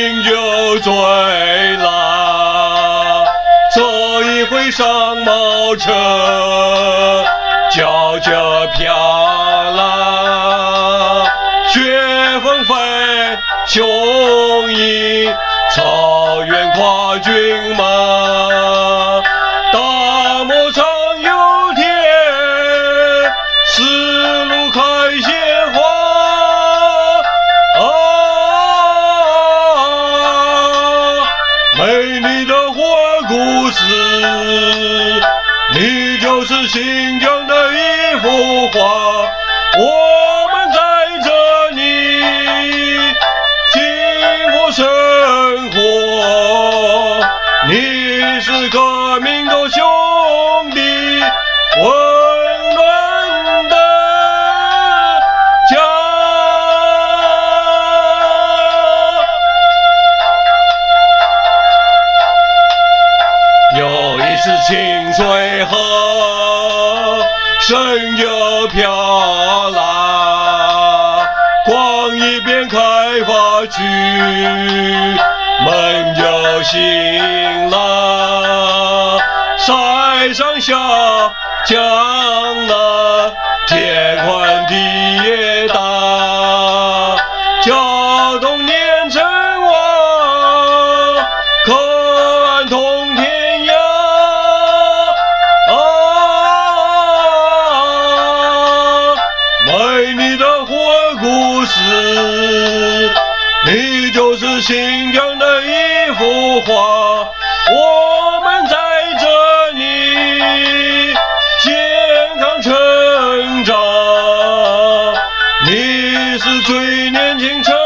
饮酒醉了，这一回上茅车，叫着飘了，雪纷飞，雄鹰草原跨骏马，大漠上有天，丝路开鲜花。美丽的花故事，你就是新疆的一幅画。我们在这里幸福生活，你是革命的兄弟，温暖的家。有一次清水河，神就飘啦，光一边开发区，门就醒了，山上下降了，天宽地也大，交通连成网，可安通天。美丽的活故事，你就是新疆的一幅画。我们在这里健康成长，你是最年轻成